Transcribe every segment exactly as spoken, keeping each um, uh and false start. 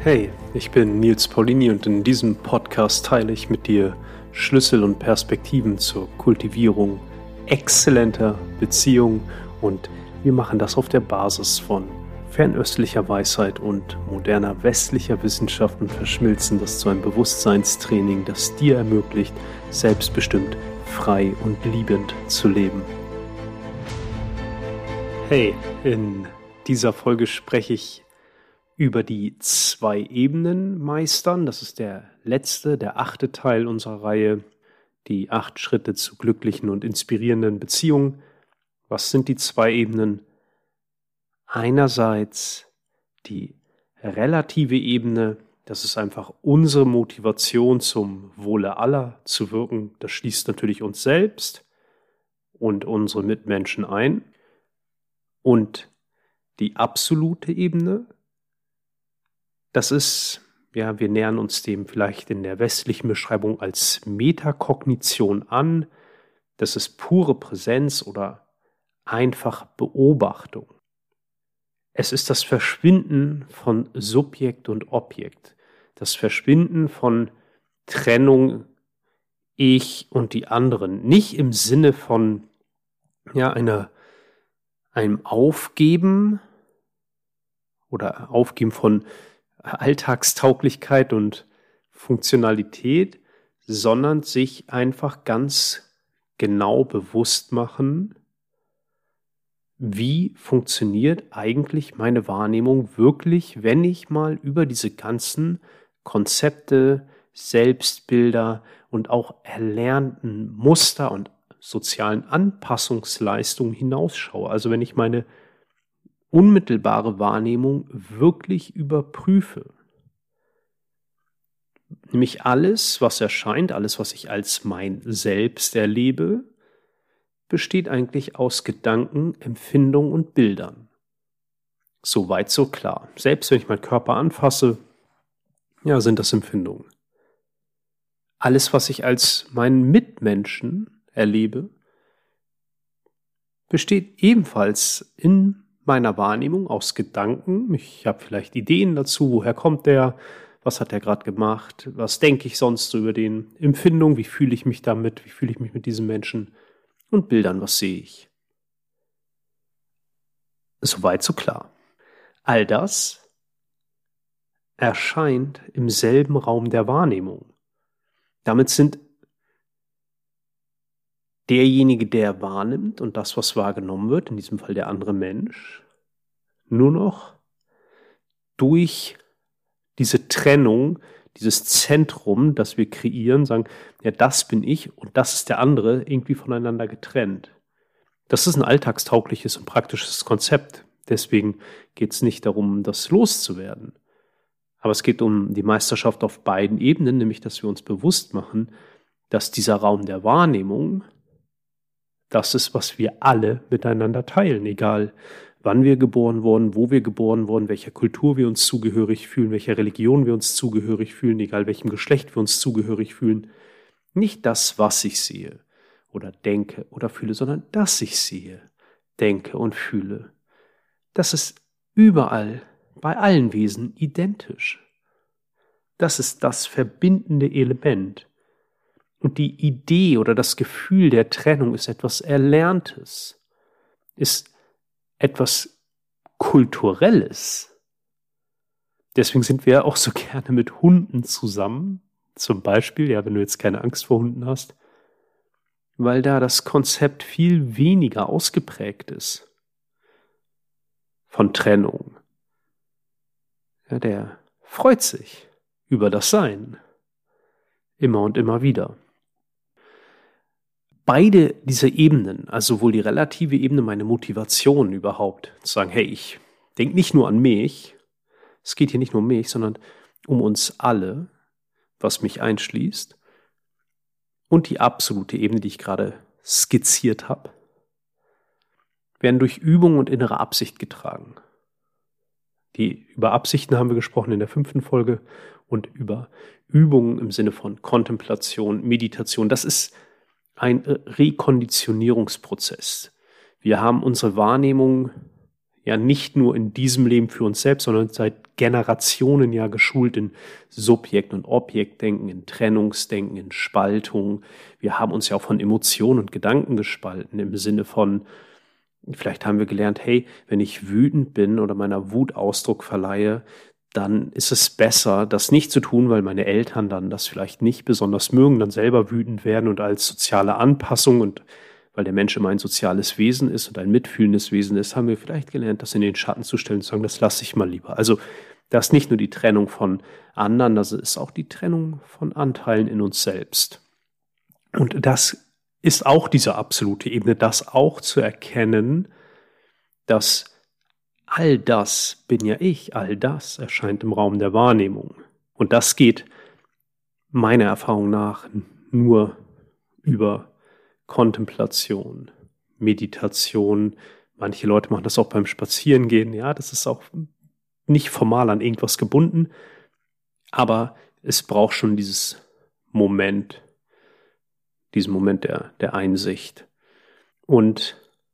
Hey, ich bin Nils Paulini und in diesem Podcast teile ich mit dir Schlüssel und Perspektiven zur Kultivierung exzellenter Beziehungen und wir machen das auf der Basis von fernöstlicher Weisheit und moderner westlicher Wissenschaft und verschmilzen das zu einem Bewusstseinstraining, das dir ermöglicht, selbstbestimmt, frei und liebend zu leben. Hey, in dieser Folge spreche ich über die zwei Ebenen meistern. Das ist der letzte, der achte Teil unserer Reihe, die acht Schritte zu glücklichen und inspirierenden Beziehungen. Was sind die zwei Ebenen? Einerseits die relative Ebene, das ist einfach unsere Motivation zum Wohle aller zu wirken. Das schließt natürlich uns selbst und unsere Mitmenschen ein. Und die absolute Ebene, das ist, ja, wir nähern uns dem vielleicht in der westlichen Beschreibung als Metakognition an. Das ist pure Präsenz oder einfach Beobachtung. Es ist das Verschwinden von Subjekt und Objekt. Das Verschwinden von Trennung, ich und die anderen. Nicht im Sinne von ja, einer, einem Aufgeben oder Aufgeben von Alltagstauglichkeit und Funktionalität, sondern sich einfach ganz genau bewusst machen, wie funktioniert eigentlich meine Wahrnehmung wirklich, wenn ich mal über diese ganzen Konzepte, Selbstbilder und auch erlernten Muster und sozialen Anpassungsleistungen hinausschaue. Also wenn ich meine unmittelbare Wahrnehmung wirklich überprüfe. Nämlich alles, was erscheint, alles, was ich als mein Selbst erlebe, besteht eigentlich aus Gedanken, Empfindungen und Bildern. Soweit so klar. Selbst wenn ich meinen Körper anfasse, ja, sind das Empfindungen. Alles, was ich als meinen Mitmenschen erlebe, besteht ebenfalls in meiner Wahrnehmung aus Gedanken. Ich habe vielleicht Ideen dazu, woher kommt der, was hat er gerade gemacht, was denke ich sonst so über den, Empfindung, wie fühle ich mich damit, wie fühle ich mich mit diesem Menschen und Bildern, was sehe ich. Soweit so klar. All das erscheint im selben Raum der Wahrnehmung. Damit sind derjenige, der wahrnimmt und das, was wahrgenommen wird, in diesem Fall der andere Mensch, nur noch durch diese Trennung, dieses Zentrum, das wir kreieren, sagen, ja, das bin ich und das ist der andere, irgendwie voneinander getrennt. Das ist ein alltagstaugliches und praktisches Konzept. Deswegen geht es nicht darum, das loszuwerden. Aber es geht um die Meisterschaft auf beiden Ebenen, nämlich, dass wir uns bewusst machen, dass dieser Raum der Wahrnehmung das ist, was wir alle miteinander teilen, egal wann wir geboren wurden, wo wir geboren wurden, welcher Kultur wir uns zugehörig fühlen, welcher Religion wir uns zugehörig fühlen, egal welchem Geschlecht wir uns zugehörig fühlen. Nicht das, was ich sehe oder denke oder fühle, sondern das ich sehe, denke und fühle. Das ist überall, bei allen Wesen identisch. Das ist das verbindende Element. Und die Idee oder das Gefühl der Trennung ist etwas Erlerntes, ist etwas Kulturelles. Deswegen sind wir auch so gerne mit Hunden zusammen, zum Beispiel, ja, wenn du jetzt keine Angst vor Hunden hast, weil da das Konzept viel weniger ausgeprägt ist von Trennung. Ja, der freut sich über das Sein, immer und immer wieder. Beide diese Ebenen, also sowohl die relative Ebene, meine Motivation überhaupt, zu sagen, hey, ich denke nicht nur an mich, es geht hier nicht nur um mich, sondern um uns alle, was mich einschließt, und die absolute Ebene, die ich gerade skizziert habe, werden durch Übung und innere Absicht getragen. Die über Absichten haben wir gesprochen in der fünften Folge und über Übungen im Sinne von Kontemplation, Meditation. Das ist ein Rekonditionierungsprozess. Wir haben unsere Wahrnehmung ja nicht nur in diesem Leben für uns selbst, sondern seit Generationen ja geschult in Subjekt- und Objektdenken, in Trennungsdenken, in Spaltung. Wir haben uns ja auch von Emotionen und Gedanken gespalten im Sinne von, vielleicht haben wir gelernt, hey, wenn ich wütend bin oder meiner Wut Ausdruck verleihe, dann ist es besser, das nicht zu tun, weil meine Eltern dann das vielleicht nicht besonders mögen, dann selber wütend werden und als soziale Anpassung und weil der Mensch immer ein soziales Wesen ist und ein mitfühlendes Wesen ist, haben wir vielleicht gelernt, das in den Schatten zu stellen und zu sagen, das lasse ich mal lieber. Also das ist nicht nur die Trennung von anderen, das ist auch die Trennung von Anteilen in uns selbst. Und das ist auch diese absolute Ebene, das auch zu erkennen, dass all das bin ja ich, all das erscheint im Raum der Wahrnehmung. Und das geht meiner Erfahrung nach nur über Kontemplation, Meditation. Manche Leute machen das auch beim Spazierengehen. Ja, das ist auch nicht formal an irgendwas gebunden, aber es braucht schon dieses Moment, diesen Moment der, der Einsicht. Und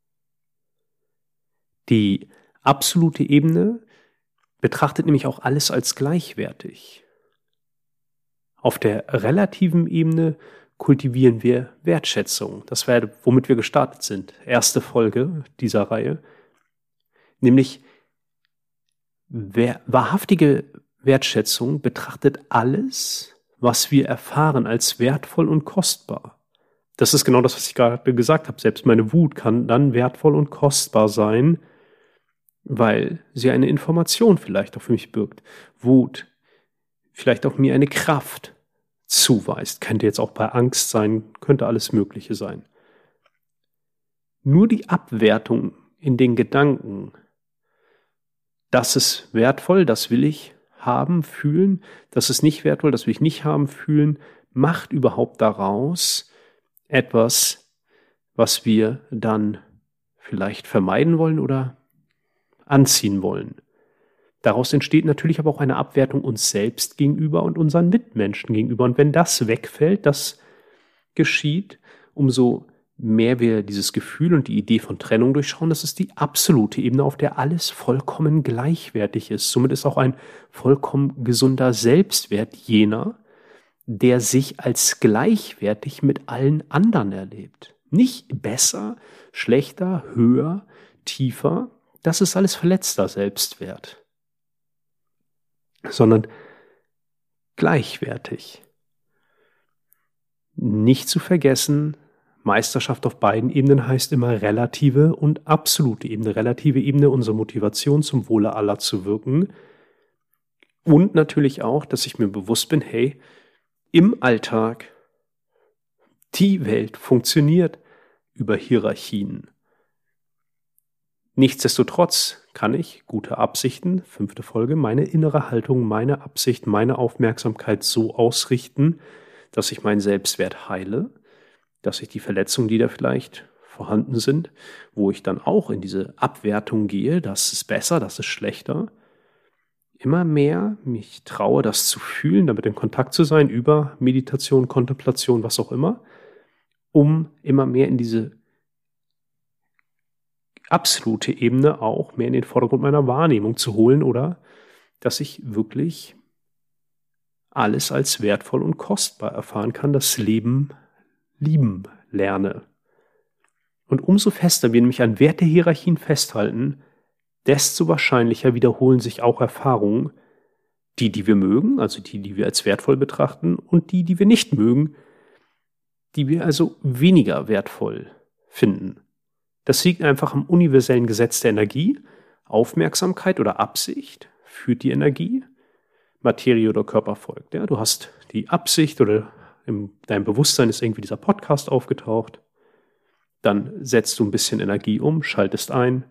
die absolute Ebene betrachtet nämlich auch alles als gleichwertig. Auf der relativen Ebene kultivieren wir Wertschätzung. Das wäre, womit wir gestartet sind. Erste Folge dieser Reihe. Nämlich wer, wahrhaftige Wertschätzung betrachtet alles, was wir erfahren, als wertvoll und kostbar. Das ist genau das, was ich gerade gesagt habe. Selbst meine Wut kann dann wertvoll und kostbar sein, weil sie eine Information vielleicht auch für mich birgt. Wut vielleicht auch mir eine Kraft zuweist. Könnte jetzt auch bei Angst sein, könnte alles Mögliche sein. Nur die Abwertung in den Gedanken, das ist wertvoll, das will ich haben, fühlen, das ist nicht wertvoll, das will ich nicht haben, fühlen, macht überhaupt daraus etwas, was wir dann vielleicht vermeiden wollen oder anziehen wollen. Daraus entsteht natürlich aber auch eine Abwertung uns selbst gegenüber und unseren Mitmenschen gegenüber. Und wenn das wegfällt, das geschieht, umso mehr wir dieses Gefühl und die Idee von Trennung durchschauen, das ist die absolute Ebene, auf der alles vollkommen gleichwertig ist. Somit ist auch ein vollkommen gesunder Selbstwert jener, der sich als gleichwertig mit allen anderen erlebt. Nicht besser, schlechter, höher, tiefer. Das ist alles verletzter Selbstwert, sondern gleichwertig. Nicht zu vergessen, Meisterschaft auf beiden Ebenen heißt immer relative und absolute Ebene. Relative Ebene, unsere Motivation zum Wohle aller zu wirken. Und natürlich auch, dass ich mir bewusst bin, hey, im Alltag, die Welt funktioniert über Hierarchien. Nichtsdestotrotz kann ich, gute Absichten, fünfte Folge, meine innere Haltung, meine Absicht, meine Aufmerksamkeit so ausrichten, dass ich meinen Selbstwert heile, dass ich die Verletzungen, die da vielleicht vorhanden sind, wo ich dann auch in diese Abwertung gehe, das ist besser, das ist schlechter, immer mehr mich traue, das zu fühlen, damit in Kontakt zu sein, über Meditation, Kontemplation, was auch immer, um immer mehr in diese absolute Ebene auch mehr in den Vordergrund meiner Wahrnehmung zu holen oder dass ich wirklich alles als wertvoll und kostbar erfahren kann, das Leben lieben lerne. Und umso fester wir nämlich an Wertehierarchien festhalten, desto wahrscheinlicher wiederholen sich auch Erfahrungen, die, die wir mögen, also die, die wir als wertvoll betrachten und die, die wir nicht mögen, die wir also weniger wertvoll finden. Das liegt einfach am universellen Gesetz der Energie. Aufmerksamkeit oder Absicht führt die Energie. Materie oder Körper folgt. Ja, du hast die Absicht oder in deinem Bewusstsein ist irgendwie dieser Podcast aufgetaucht. Dann setzt du ein bisschen Energie um, schaltest ein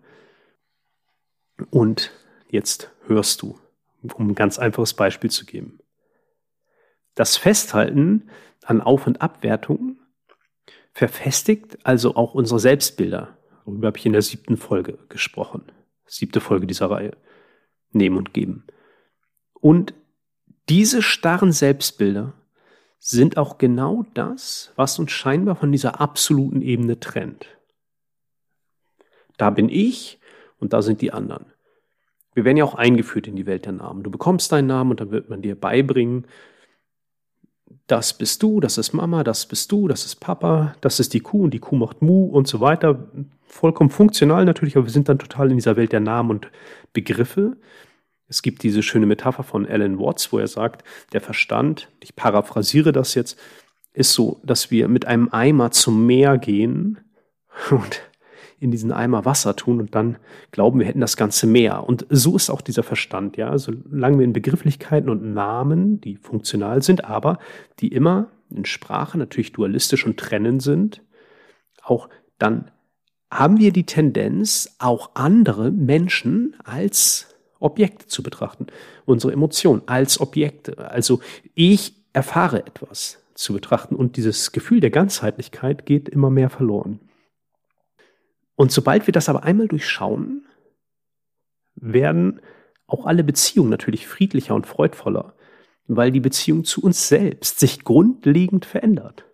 und jetzt hörst du, um ein ganz einfaches Beispiel zu geben. Das Festhalten an Auf- und Abwertungen verfestigt also auch unsere Selbstbilder. Darüber habe ich in der siebten Folge gesprochen. Siebte Folge dieser Reihe. Nehmen und geben. Und diese starren Selbstbilder sind auch genau das, was uns scheinbar von dieser absoluten Ebene trennt. Da bin ich und da sind die anderen. Wir werden ja auch eingeführt in die Welt der Namen. Du bekommst deinen Namen und dann wird man dir beibringen, das bist du, das ist Mama, das bist du, das ist Papa, das ist die Kuh und die Kuh macht Mu und so weiter. Vollkommen funktional natürlich, aber wir sind dann total in dieser Welt der Namen und Begriffe. Es gibt diese schöne Metapher von Alan Watts, wo er sagt, der Verstand, ich paraphrasiere das jetzt, ist so, dass wir mit einem Eimer zum Meer gehen und in diesen Eimer Wasser tun und dann glauben, wir hätten das ganze Meer. Und so ist auch dieser Verstand, ja. Solange wir in Begrifflichkeiten und Namen, die funktional sind, aber die immer in Sprache natürlich dualistisch und trennend sind, auch dann haben wir die Tendenz, auch andere Menschen als Objekte zu betrachten. Unsere Emotionen als Objekte. Also ich erfahre etwas zu betrachten und dieses Gefühl der Ganzheitlichkeit geht immer mehr verloren. Und sobald wir das aber einmal durchschauen, werden auch alle Beziehungen natürlich friedlicher und freudvoller, weil die Beziehung zu uns selbst sich grundlegend verändert.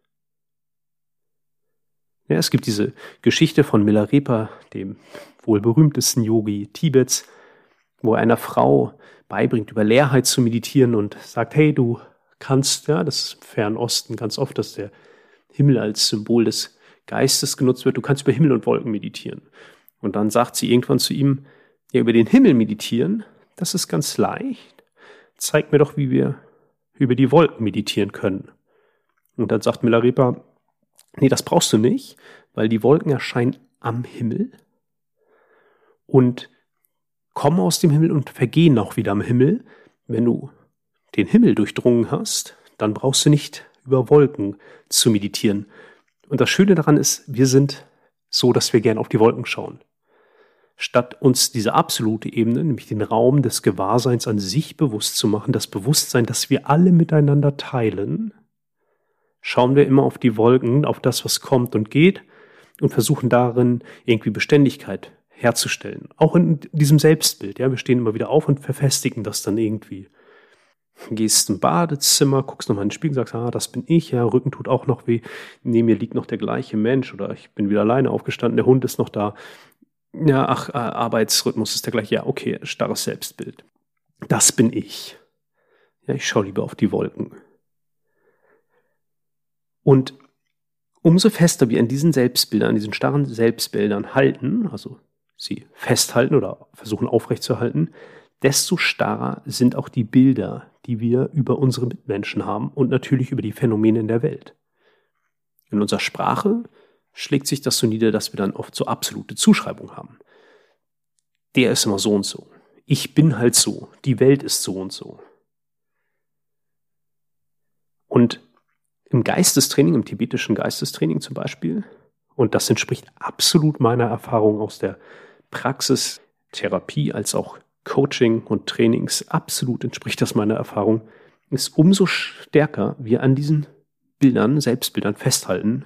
Ja, es gibt diese Geschichte von Milarepa, dem wohl berühmtesten Yogi Tibets, wo er einer Frau beibringt, über Leerheit zu meditieren und sagt, hey, du kannst, ja, das ist im Fernen Osten ganz oft, dass der Himmel als Symbol des Geistes genutzt wird, du kannst über Himmel und Wolken meditieren. Und dann sagt sie irgendwann zu ihm, ja, über den Himmel meditieren, das ist ganz leicht. Zeig mir doch, wie wir über die Wolken meditieren können. Und dann sagt Milarepa, nee, das brauchst du nicht, weil die Wolken erscheinen am Himmel und kommen aus dem Himmel und vergehen auch wieder am Himmel. Wenn du den Himmel durchdrungen hast, dann brauchst du nicht über Wolken zu meditieren. Und das Schöne daran ist, wir sind so, dass wir gern auf die Wolken schauen. Statt uns diese absolute Ebene, nämlich den Raum des Gewahrseins an sich bewusst zu machen, das Bewusstsein, das wir alle miteinander teilen, schauen wir immer auf die Wolken, auf das, was kommt und geht und versuchen darin irgendwie Beständigkeit herzustellen. Auch in diesem Selbstbild. Ja, wir stehen immer wieder auf und verfestigen das dann irgendwie. Gehst im Badezimmer, guckst nochmal in den Spiegel, sagst, ah, das bin ich, ja, Rücken tut auch noch weh, neben mir liegt noch der gleiche Mensch oder ich bin wieder alleine aufgestanden, der Hund ist noch da. Ja, ach, äh, Arbeitsrhythmus ist der gleiche, ja, okay, starres Selbstbild. Das bin ich. Ja, ich schaue lieber auf die Wolken. Und umso fester wir an diesen Selbstbildern, an diesen starren Selbstbildern halten, also sie festhalten oder versuchen aufrechtzuerhalten, desto starrer sind auch die Bilder, die wir über unsere Mitmenschen haben und natürlich über die Phänomene in der Welt. In unserer Sprache schlägt sich das so nieder, dass wir dann oft so absolute Zuschreibungen haben. Der ist immer so und so. Ich bin halt so. Die Welt ist so und so. Und im Geistestraining, im tibetischen Geistestraining zum Beispiel, und das entspricht absolut meiner Erfahrung aus der Praxis, Therapie als auch Coaching und Trainings, absolut entspricht das meiner Erfahrung, ist umso stärker wir an diesen Bildern, Selbstbildern festhalten,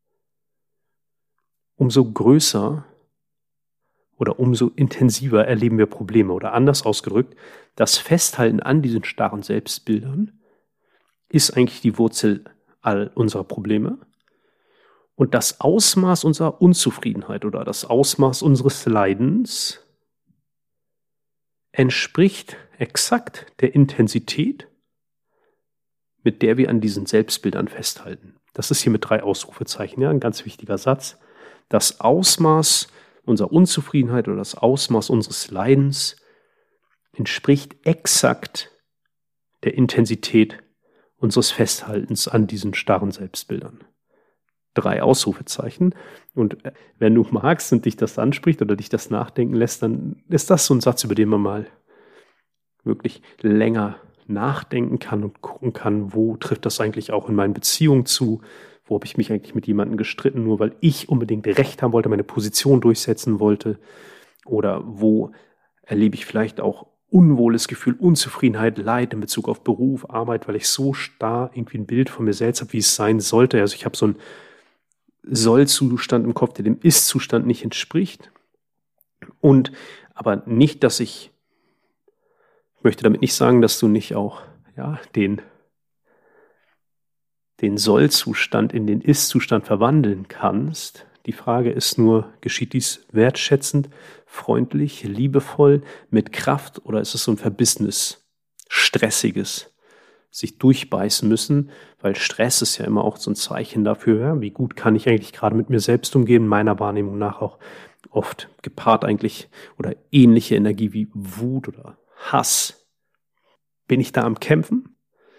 umso größer oder umso intensiver erleben wir Probleme. Oder anders ausgedrückt, das Festhalten an diesen starren Selbstbildern ist eigentlich die Wurzel all unserer Probleme. Und das Ausmaß unserer Unzufriedenheit oder das Ausmaß unseres Leidens entspricht exakt der Intensität, mit der wir an diesen Selbstbildern festhalten. Das ist hier mit drei Ausrufezeichen, ja, ein ganz wichtiger Satz. Das Ausmaß unserer Unzufriedenheit oder das Ausmaß unseres Leidens entspricht exakt der Intensität unseres Festhaltens an diesen starren Selbstbildern. Drei Ausrufezeichen. Und wenn du magst und dich das anspricht oder dich das nachdenken lässt, dann ist das so ein Satz, über den man mal wirklich länger nachdenken kann und gucken kann, wo trifft das eigentlich auch in meinen Beziehungen zu, wo habe ich mich eigentlich mit jemandem gestritten, nur weil ich unbedingt Recht haben wollte, meine Position durchsetzen wollte, oder wo erlebe ich vielleicht auch unwohles Gefühl, Unzufriedenheit, Leid in Bezug auf Beruf, Arbeit, weil ich so starr irgendwie ein Bild von mir selbst habe, wie es sein sollte. Also ich habe so einen Soll-Zustand im Kopf, der dem Ist-Zustand nicht entspricht. Und aber nicht, dass ich, ich möchte damit nicht sagen, dass du nicht auch ja, den, den Soll-Zustand in den Ist-Zustand verwandeln kannst. Die Frage ist nur, geschieht dies wertschätzend, freundlich, liebevoll, mit Kraft oder ist es so ein verbissenes, stressiges, sich durchbeißen müssen, weil Stress ist ja immer auch so ein Zeichen dafür, ja, wie gut kann ich eigentlich gerade mit mir selbst umgehen, meiner Wahrnehmung nach auch oft gepaart eigentlich oder ähnliche Energie wie Wut oder Hass. Bin ich da am Kämpfen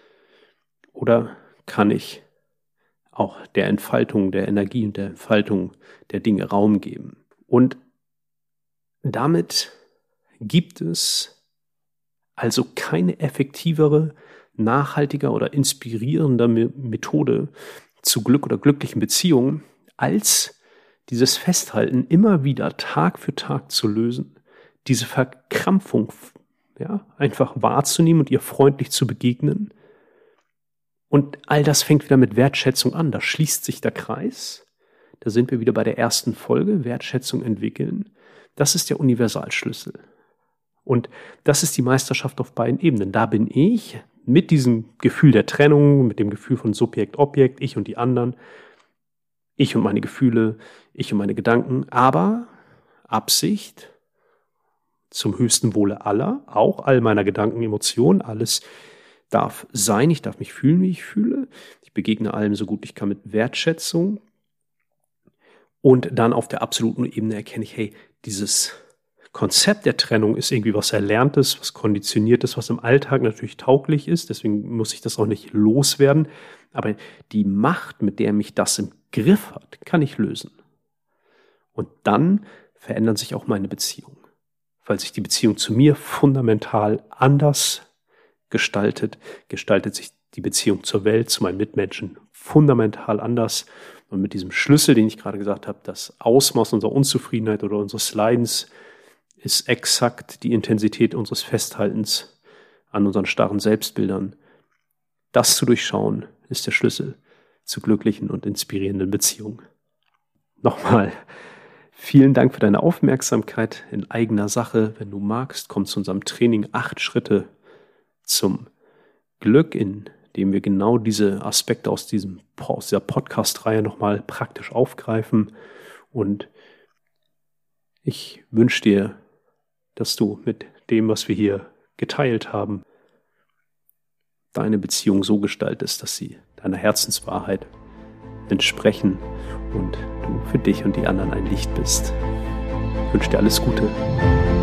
oder kann ich auch der Entfaltung der Energie und der Entfaltung der Dinge Raum geben? Und damit gibt es also keine effektivere, nachhaltiger oder inspirierender Methode zu Glück oder glücklichen Beziehungen, als dieses Festhalten immer wieder Tag für Tag zu lösen, diese Verkrampfung, ja, einfach wahrzunehmen und ihr freundlich zu begegnen. Und all das fängt wieder mit Wertschätzung an. Da schließt sich der Kreis. Da sind wir wieder bei der ersten Folge, Wertschätzung entwickeln. Das ist der Universalschlüssel. Und das ist die Meisterschaft auf beiden Ebenen. Da bin ich mit diesem Gefühl der Trennung, mit dem Gefühl von Subjekt, Objekt, ich und die anderen, ich und meine Gefühle, ich und meine Gedanken, aber Absicht zum höchsten Wohle aller, auch all meiner Gedanken, Emotionen, alles darf sein, ich darf mich fühlen, wie ich fühle. Ich begegne allem so gut ich kann mit Wertschätzung. Und dann auf der absoluten Ebene erkenne ich, hey, dieses Konzept der Trennung ist irgendwie was Erlerntes, was Konditioniertes, was im Alltag natürlich tauglich ist. Deswegen muss ich das auch nicht loswerden. Aber die Macht, mit der mich das im Griff hat, kann ich lösen. Und dann verändern sich auch meine Beziehungen. Weil sich die Beziehung zu mir fundamental anders gestaltet, gestaltet sich die Beziehung zur Welt, zu meinen Mitmenschen fundamental anders. Und mit diesem Schlüssel, den ich gerade gesagt habe, das Ausmaß unserer Unzufriedenheit oder unseres Leidens ist exakt die Intensität unseres Festhaltens an unseren starren Selbstbildern. Das zu durchschauen, ist der Schlüssel zu glücklichen und inspirierenden Beziehungen. Nochmal, vielen Dank für deine Aufmerksamkeit in eigener Sache. Wenn du magst, komm zu unserem Training acht Schritte zum Glück, in dem wir genau diese Aspekte aus, diesem, aus dieser Podcast-Reihe nochmal praktisch aufgreifen. Und ich wünsche dir, dass du mit dem, was wir hier geteilt haben, deine Beziehung so gestaltest, dass sie deiner Herzenswahrheit entsprechen und du für dich und die anderen ein Licht bist. Ich wünsche dir alles Gute.